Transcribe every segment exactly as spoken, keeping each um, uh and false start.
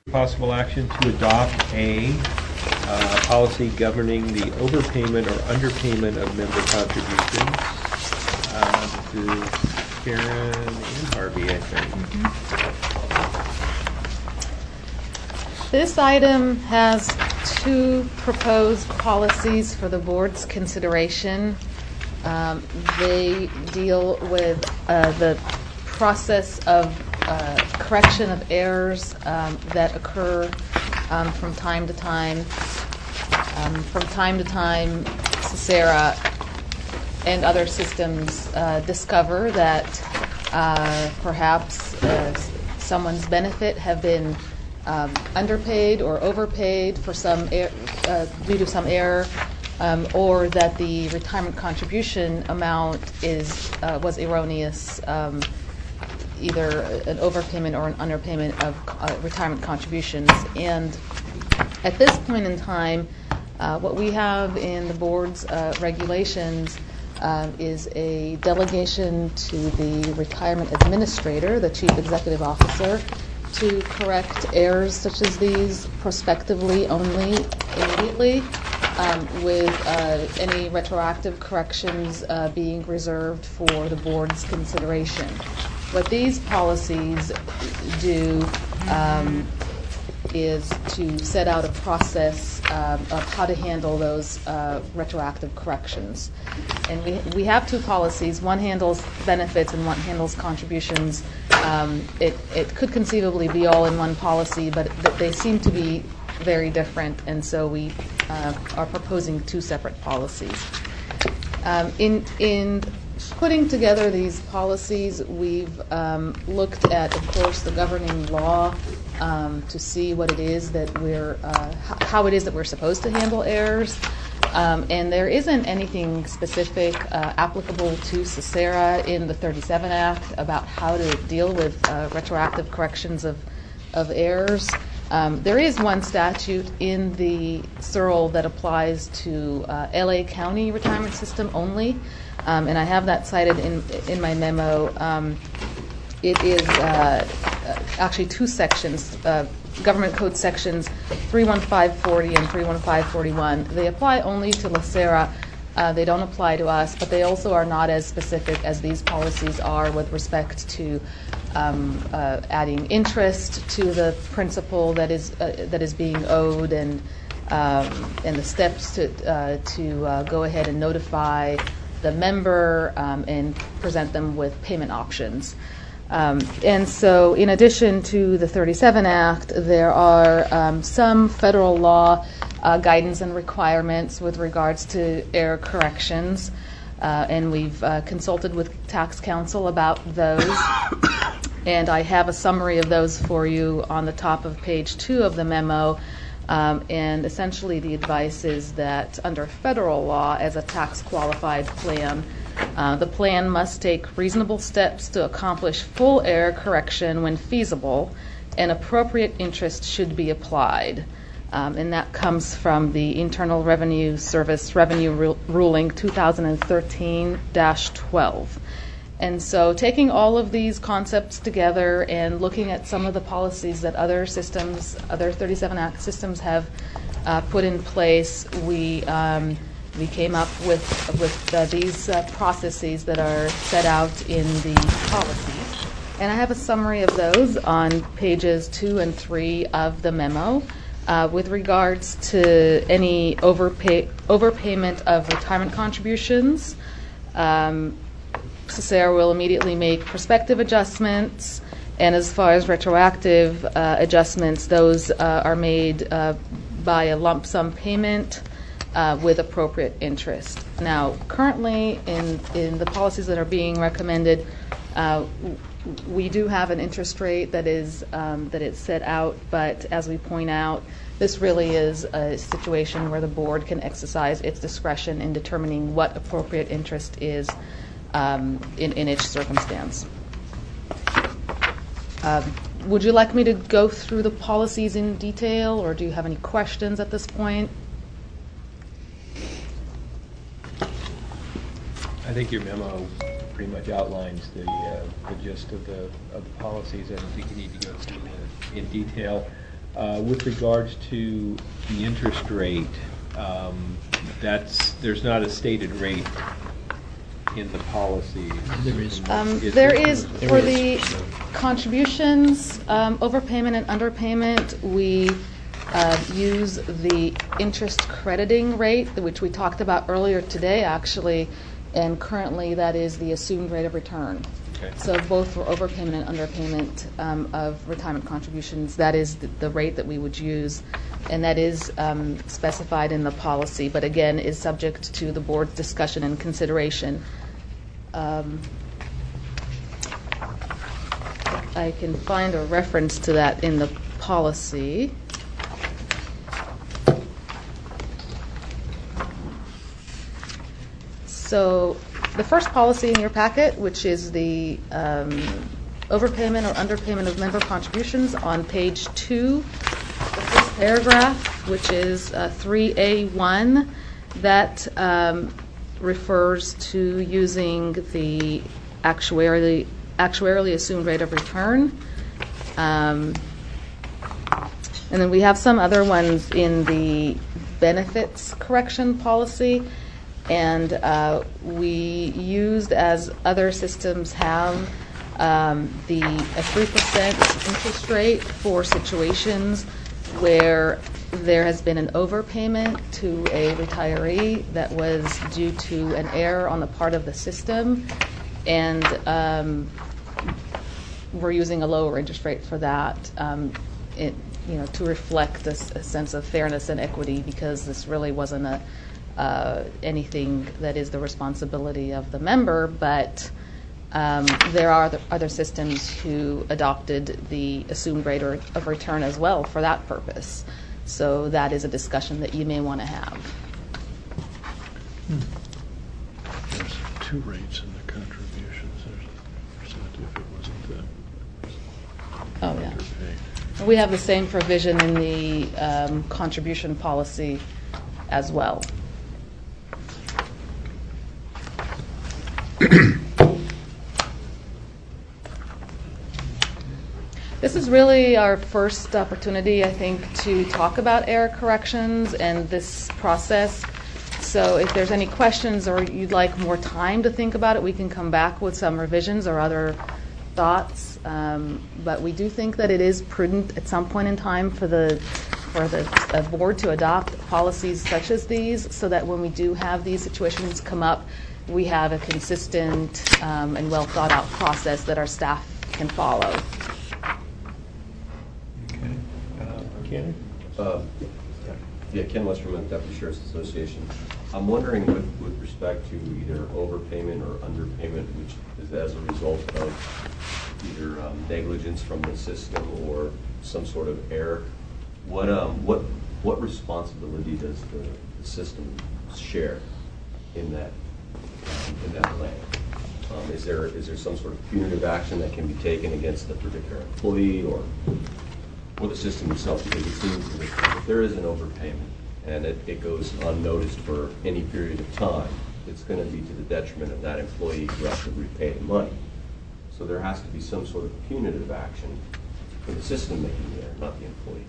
Possible action to adopt a uh, policy governing the overpayment or underpayment of member contributions. Uh, this is Karen and Harvey, I think. Mm-hmm. This item has two proposed policies for the board's consideration. Um, they deal with uh, the process of uh, correction of errors um, that occur um, from time to time. Um, from time to time, CESARA and other systems uh, discover that uh, perhaps uh, someone's benefit have been um, underpaid or overpaid for some er- uh, due to some error. Um, or that the retirement contribution amount is uh, was erroneous, um, either an overpayment or an underpayment of uh, retirement contributions. And at this point in time, uh, what we have in the board's uh, regulations uh, is a delegation to the retirement administrator, the chief executive officer, to correct errors such as these prospectively only, immediately. Um, with uh, any retroactive corrections uh, being reserved for the board's consideration. What these policies do um, is to set out a process um, of how to handle those uh, retroactive corrections. And we, we have two policies. One handles benefits and one handles contributions. Um, it, it could conceivably be all in one policy, but they seem to be very different, and so we uh, are proposing two separate policies. Um, in in putting together these policies, we've um, looked at, of course, the governing law um, to see what it is that we're uh, h- how it is that we're supposed to handle errors. Um, and there isn't anything specific uh, applicable to CESARA in the thirty-seven Act about how to deal with uh, retroactive corrections of of errors. Um, there is one statute in the S R L that applies to uh, L A County retirement system only, um, and I have that cited in in my memo. Um, it is uh, actually two sections, uh, Government Code sections three one five forty and three one five forty-one. They apply only to LACERA. Uh, they don't apply to us, but they also are not as specific as these policies are with respect to um, uh, adding interest to the principal that is uh, that is being owed, and um, and the steps to uh, to uh, go ahead and notify the member um, and present them with payment options. Um, and so, in addition to the thirty-seven Act, there are um, some federal law uh, guidance and requirements with regards to error corrections, uh, and we've uh, consulted with tax counsel about those. And I have a summary of those for you on the top of page two of the memo. Um, and essentially, the advice is that under federal law, as a tax-qualified plan, Uh, the plan must take reasonable steps to accomplish full error correction when feasible, and appropriate interest should be applied. Um, and that comes from the Internal Revenue Service Revenue Ru- Ruling two thousand thirteen dash twelve. And so taking all of these concepts together and looking at some of the policies that other systems, other thirty-seven Act systems have uh, put in place, we um, We came up with with uh, these uh, processes that are set out in the policies. And I have a summary of those on pages two and three of the memo. Uh, with regards to any overpay, overpayment of retirement contributions, um, CESARA will immediately make prospective adjustments. And as far as retroactive uh, adjustments, those uh, are made uh, by a lump sum payment Uh, with appropriate interest. Now, currently in, in the policies that are being recommended, uh, we do have an interest rate that is um, that is set out, but as we point out, this really is a situation where the board can exercise its discretion in determining what appropriate interest is um, in, in each circumstance. Um, would you like me to go through the policies in detail, or do you have any questions at this point? I think your memo pretty much outlines the, uh, the gist of the of the policies. I don't think you need to go through them in detail. Uh, With regards to the interest rate, um, that's, there's not a stated rate in the policy. There is. Um, Is There there? is, There for is. the contributions, um, overpayment and underpayment, we uh, use the interest crediting rate, which we talked about earlier today, actually, and currently that is the assumed rate of return. Okay. So both for overpayment and underpayment um, of retirement contributions, that is the, the rate that we would use, and that is um, specified in the policy, but again, is subject to the board's discussion and consideration. Um, I can find a reference to that in the policy. So the first policy in your packet, which is the um, overpayment or underpayment of member contributions, on page two, the first paragraph, which is uh, three A one, that um, refers to using the actuarially, actuarially assumed rate of return. Um, and then we have some other ones in the benefits correction policy. And uh, we used, as other systems have, um, the a three percent interest rate for situations where there has been an overpayment to a retiree that was due to an error on the part of the system, and um, we're using a lower interest rate for that. Um, it, you know, to reflect this a sense of fairness and equity, because this really wasn't a Uh, anything that is the responsibility of the member, but um, there are other, other systems who adopted the assumed rate of return as well for that purpose. So that is a discussion that you may want to have. Hmm. There's two rates in the contributions. There's a percent if it wasn't the Oh, yeah. underpaid. We have the same provision in the um, contribution policy as well. This is really our first opportunity, I think, to talk about error corrections and this process. So if there's any questions or you'd like more time to think about it, we can come back with some revisions or other thoughts. Um, but we do think that it is prudent at some point in time for the for the uh, board to adopt policies such as these, so that when we do have these situations come up, we have a consistent um, and well thought out process that our staff can follow. Okay. Uh, Ken? Uh, Yeah, Ken Westerman, Deputy Sheriff's Association. I'm wondering with, with respect to either overpayment or underpayment, which is as a result of either um, negligence from the system or some sort of error, what um, what what responsibility does the, the system share in that um, in that way? Um, is there is there some sort of punitive action that can be taken against the particular employee or or the system itself? Because it seems that if there is an overpayment and it, it goes unnoticed for any period of time, it's going to be to the detriment of that employee who has to repay the money. So there has to be some sort of punitive action for the system making the error, not the employee.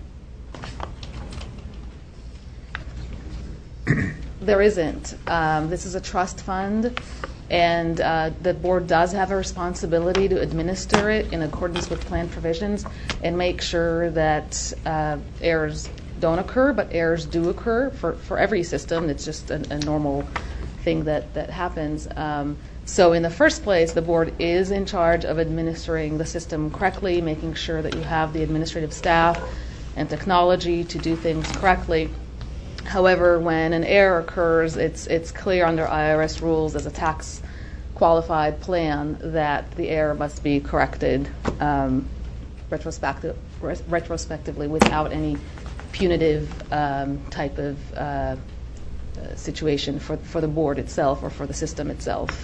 There isn't. Um, this is a trust fund, and uh, the board does have a responsibility to administer it in accordance with plan provisions and make sure that uh, errors don't occur, but errors do occur for, for every system. It's just a, a normal thing that, that happens. Um, so in the first place, the board is in charge of administering the system correctly, making sure that you have the administrative staff and technology to do things correctly. However, when an error occurs, it's it's clear under I R S rules as a tax qualified plan that the error must be corrected um, retrospective, retrospectively without any punitive um, type of uh, uh, situation for, for the board itself or for the system itself.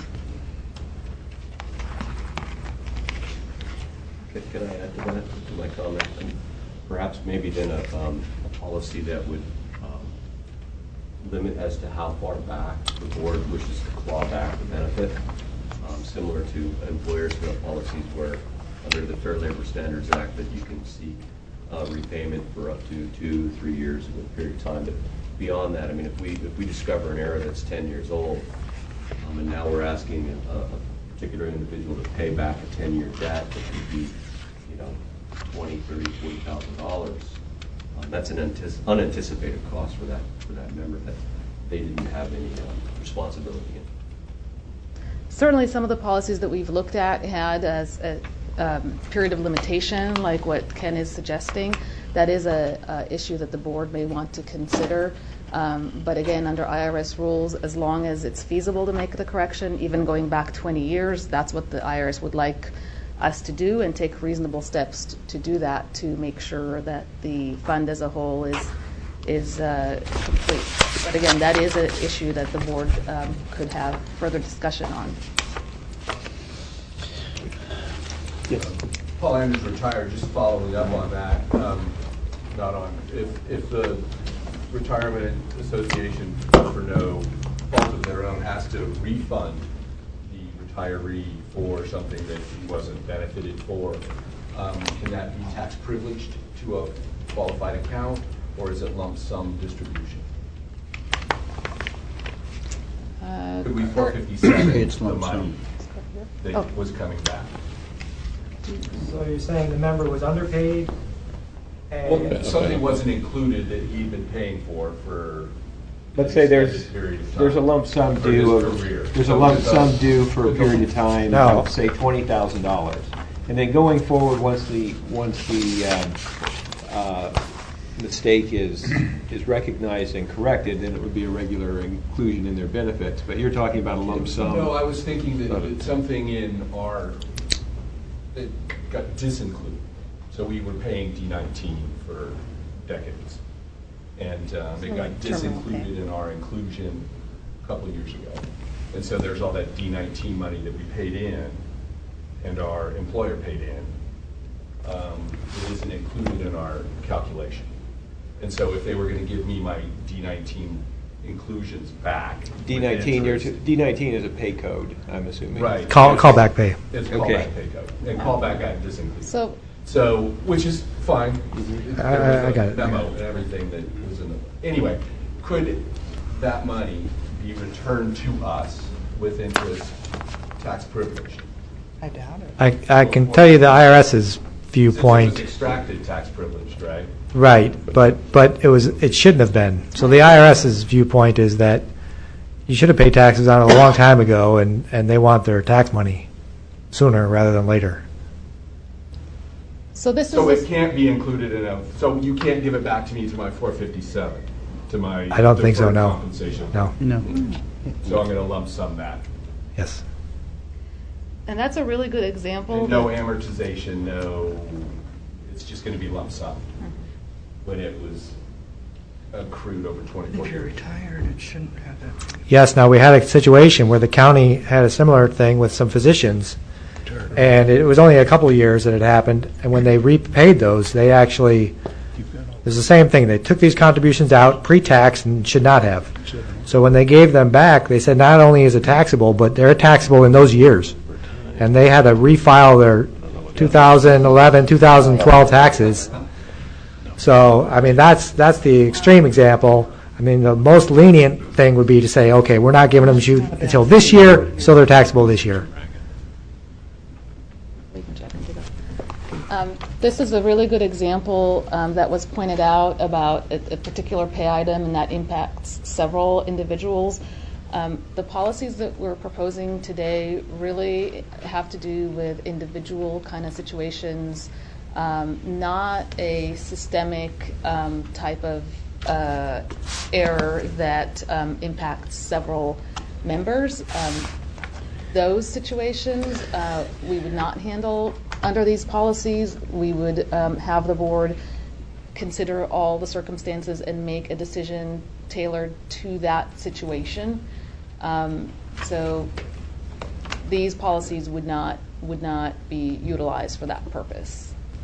Can, can I add to that, to my comment? And perhaps maybe then a, um, a policy that would um, limit as to how far back the board wishes to claw back the benefit, um, similar to employers who have policies where under the Fair Labor Standards Act that you can seek uh, repayment for up to two, three years of a period of time. But beyond that, I mean, if we if we discover an error that's ten years old, um, and now we're asking a, a particular individual to pay back a ten-year debt that could be, you know, twenty, thirty, forty thousand dollars. Um, that's an antici- unanticipated cost for that for that member that they didn't have any um, responsibility in. Certainly, some of the policies that we've looked at had as a um, period of limitation, like what Ken is suggesting. That is a, a issue that the board may want to consider. Um, but again, under I R S rules, as long as it's feasible to make the correction, even going back twenty years, that's what the I R S would like us to do, and take reasonable steps t- to do that, to make sure that the fund as a whole is is uh, complete. But again, that is an issue that the board um, could have further discussion on. Yes. Paul Andrews retired, just following up on that, um, not on, if, if the Retirement Association, for no fault of their own, has to refund the retiree for something that he wasn't benefited for, um, can that be tax privileged to a qualified account, or is it lump sum distribution? Uh, Could we four fifty-seven It's the lump money sum. that Oh. was coming back? So you're saying the member was underpaid? and Well, something wasn't included that he'd been paying for for. Let's an say there's, extended period of time there's a lump sum for due his of, career. there's a So lump with sum the- due for a with the- period of time, No. of, say twenty thousand dollars. And then going forward, once the, once the um, uh, mistake is, is recognized and corrected, then it would be a regular inclusion in their benefits. But you're talking about a lump sum. No, I was thinking that Not a- that something in our, it got disincluded. So we were paying D nineteen for decades. And um, it got Like terminal pay. disincluded in our inclusion a couple of years ago. And so there's all that D nineteen money that we paid in and our employer paid in. Um, It isn't included in our calculation. And so if they were going to give me my D nineteen inclusions back. D with nineteen, you're, interest- D nineteen is a pay code, I'm assuming. Right. Call, callback pay. It's Okay. callback pay code, and callback got disincluded. So, So, which is fine. I- I- I got it. Memo and everything that was in the, anyway, could that money be returned to us with interest tax privilege? I doubt it. I, I can tell you the IRS's Since it was viewpoint, extracted tax privileged, right? right, but, but it was, it shouldn't have been. So the IRS's viewpoint is that you should have paid taxes on it a long time ago, and, and they want their tax money sooner rather than later. so this So is, it can't be included in a, so you can't give it back to me to my four fifty-seven, to my. I don't think so, deferred no. compensation. No, No. So I'm going to lump sum that. yes. and that's a really good example. And no that- amortization, no, it's just going to be lump sum when it was accrued over twenty-four If you're years. retired, it shouldn't have that. Yes, now, we had a situation where the county had a similar thing with some physicians, and it was only a couple of years that it happened, and when they repaid those, they actually, it was the same thing, they took these contributions out pre-tax and should not have. So when they gave them back, they said not only is it taxable, but they're taxable in those years. And they had to refile their two thousand eleven, two thousand twelve taxes. So, I mean, that's, that's the extreme example. I mean, the most lenient thing would be to say, okay, we're not giving them to you until this year, so they're taxable this year. We can check into that. Um, This is a really good example um, that was pointed out about a a particular pay item, and that impacts several individuals. Um, The policies that we're proposing today really have to do with individual kind of situations, um, not a systemic um, type of uh, error that um, impacts several members. Um, Those situations, uh, we would not handle under these policies. We would um, have the board consider all the circumstances and make a decision tailored to that situation. Um, So these policies would not, would not be utilized for that purpose.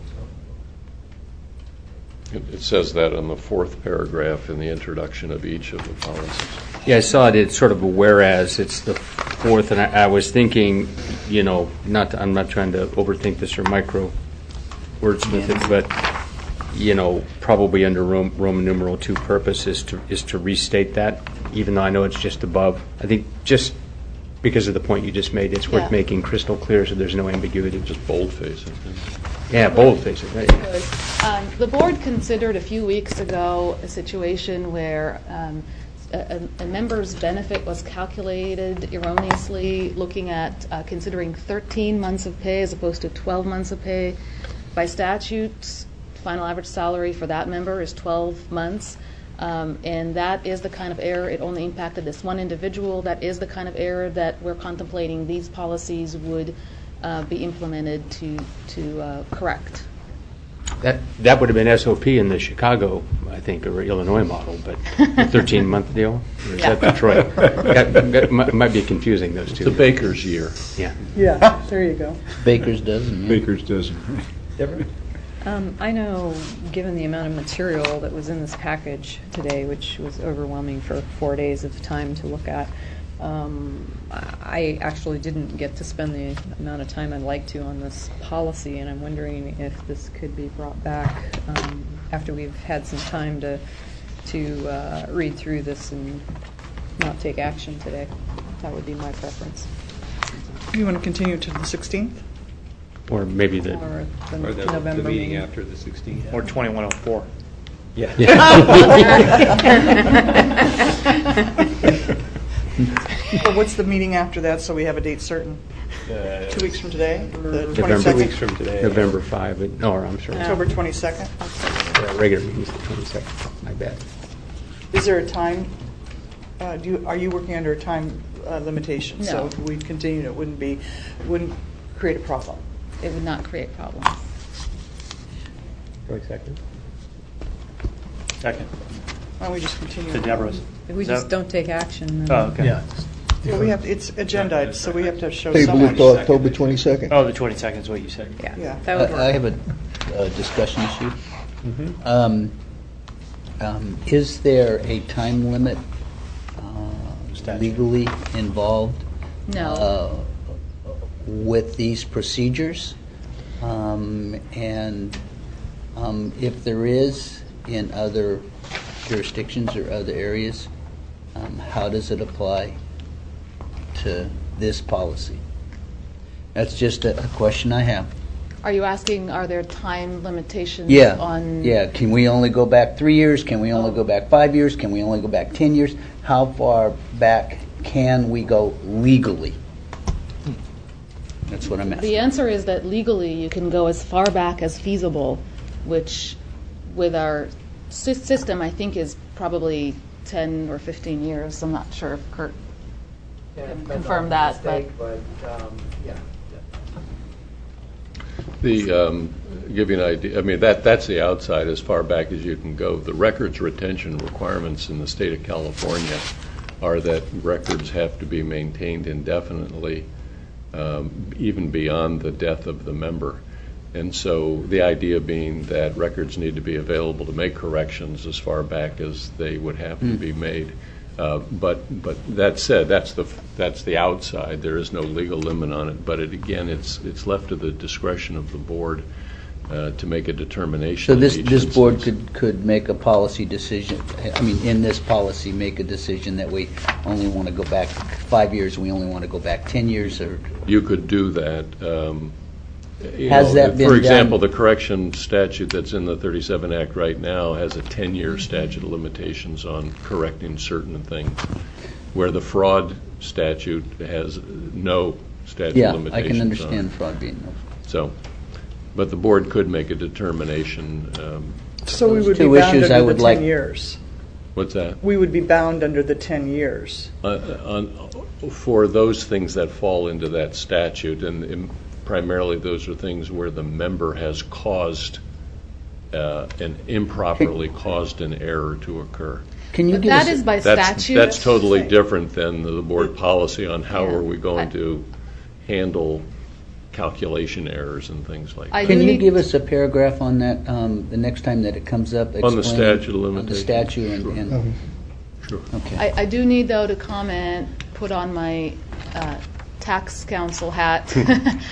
It it says that in the fourth paragraph in the introduction of each of the policies. Yeah, I saw it, it's sort of a whereas, it's the fourth, and I, I was thinking, you know, not, to- I'm not trying to overthink this or micro wordsmith it, but you know, probably under Rom- Roman numeral two purpose is to, is to restate that, even though I know it's just above. I think just because of the point you just made, it's worth Yeah. making crystal clear so there's no ambiguity. Just boldface it. Yeah, boldface it, right? Um, The board considered a few weeks ago a situation where um, a, a member's benefit was calculated erroneously, looking at uh, considering thirteen months of pay as opposed to twelve months of pay. By statute, final average salary for that member is twelve months. Um, and that is the kind of error, it only impacted this one individual. That is the kind of error that we're contemplating these policies would uh, be implemented to, to uh, correct. That, that would have been S O P in the Chicago, I think, or Illinois model, but the thirteen-month deal? Or is Yeah. that Detroit? That, that might, might be confusing, those two. It's a baker's year. Yeah. Yeah, there you go. Baker's dozen. yeah. Baker's dozen. Deborah? Um, I know, given the amount of material that was in this package today, which was overwhelming for four days of time to look at, um, I actually didn't get to spend the amount of time I'd like to on this policy, and I'm wondering if this could be brought back um, after we've had some time to to uh, read through this and not take action today. That would be my preference. You want to continue to the sixteenth? Or maybe the... Or the Or the, November the meeting after the sixteenth? Or twenty-one oh four. Yeah. Well, what's the meeting after that, so we have a date certain? Uh, Two weeks from today? The November. Two twenty-second? weeks from today. November fifth, no, or I'm sorry. October twenty-second? The regular meeting's the twenty-second, my bad. Is there a time, uh, do you, are you working under a time uh, limitation? No. So if we continued, it wouldn't be, wouldn't create a problem? It would not create problems. twenty-second? Second. Why don't we just continue? To Deborah's. If we Is just that- don't take action, then... Oh, okay. Yeah. Well, we have, it's agendized, so we have to show Table someone. it to October twenty-second. Oh, the twenty-second is what you said. Yeah, Yeah. that would I work. I have a uh, discussion issue. Mm-hmm. Um, um, Is there a time limit uh, Statute. legally involved? No. uh, with these procedures? Um, And um, if there is, in other jurisdictions or other areas, um, how does it apply to this policy? That's just a a question I have. Are you asking, are there time limitations Yeah, on? yeah. Can we only go back three years? Can we only go back five years? Can we only go back ten years? How far back can we go legally? That's what I'm The asking. answer is that legally you can go as far back as feasible, which with our sy- system I think is probably ten or fifteen years. I'm not sure if Kurt can confirm that, but The, um, give you an idea, I mean, that, that's the outside, as far back as you can go. The records retention requirements in the state of California are that records have to be maintained indefinitely, um, even beyond the death of the member. And so the idea being that records need to be available to make corrections as far back as they would have to be made. Uh, But, but that said, that's the, that's the outside. There is no legal limit on it. But it, again, it's, it's left to the discretion of the board uh, to make a determination. So in this, each this board instance. could, could make a policy decision, I mean, in this policy, make a decision that we only want to go back five years, we only want to go back ten years, or, You could do that. um, you Has know, that been For example, done? the correction statute that's in the thirty-seven Act right now has a ten-year statute of limitations on correcting certain things, where the fraud statute has no statute yeah, of limitations I can on understand it. fraud being, So, but the board could make a determination. um, So we Those would be two bound issues I under would the like- ten years. What's that? We would be bound under the ten years. Uh, on, for those things that fall into that statute, and, and primarily those are things where the member has caused uh, and improperly caused an error to occur. can you but give that us? is a- by That's, statute. that's totally different than the board policy on how Yeah. are we I- going to handle calculation errors and things like I that. Can do you need- give us a paragraph on that, um, the next time that it comes up? On the explaining- statute of On the limitations, statute and, sure. and, Sure. okay. I, I do need, though, to comment, put on my uh, tax counsel hat,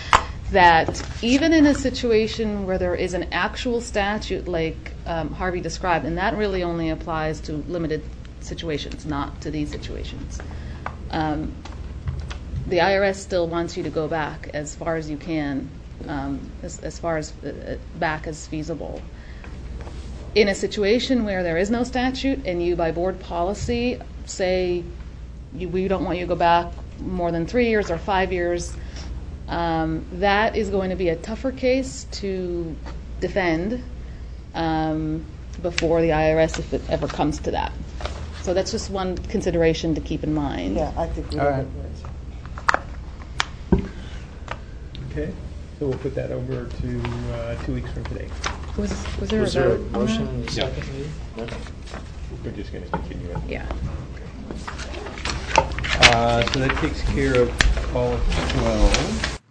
that even in a situation where there is an actual statute like um, Harvey described, and that really only applies to limited situations, not to these situations, um, the I R S still wants you to go back as far as you can, um, as, as far as uh, back as feasible. In a situation where there is no statute and you, by board policy, say you, we don't want you to go back more than three years or five years, um, that is going to be a tougher case to defend um, before the I R S if it ever comes to that. So that's just one consideration to keep in mind. Yeah, I think we All have right. it. Okay, so we'll put that over to uh, two weeks from today. Was, was there Was a there a vote on motion that? and a second? maybe? We're just going to continue it. Yeah. Uh, So that takes care of all twelve.